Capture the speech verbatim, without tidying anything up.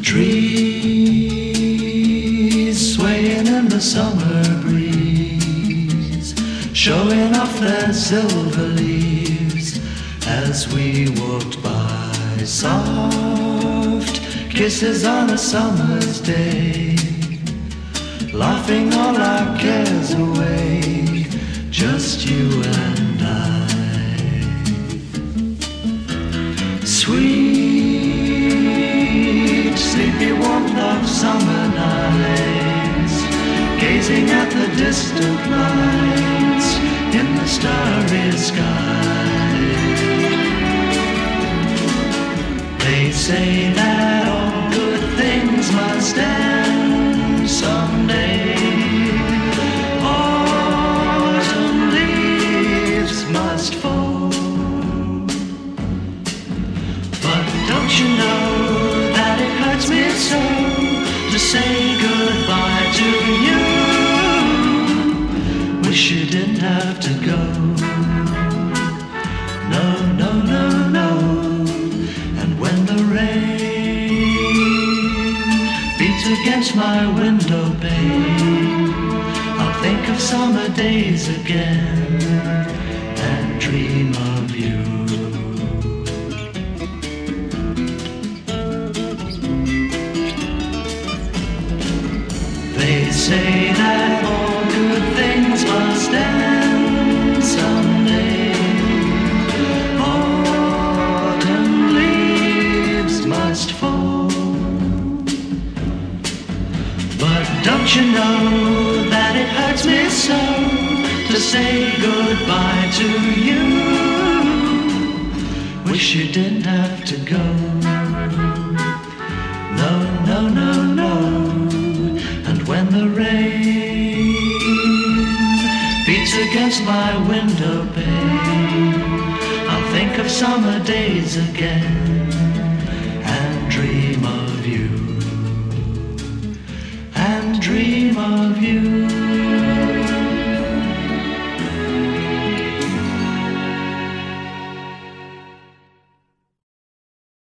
Trees swaying in the summer breeze, showing off their silver leaves as we walked by. Soft kisses on a summer's day, laughing all our cares away, just you and I. Sweet, sleepy warmth of summer nights, gazing at the distant lights in the starry sky. They say that all good things must end someday. Autumn leaves must fall. But don't you know that it hurts me so to say goodbye to you? Wish you didn't have to go. No, no, no, no. And when the rain beats against my window pane, I'll think of summer days again and dream of you. They say that all good things must end someday. Autumn leaves must fall. But don't you know that it hurts me so to say goodbye to you? Wish you didn't have to go. No, no, no, no. And when the rain beats against my window pane, I'll think of summer days again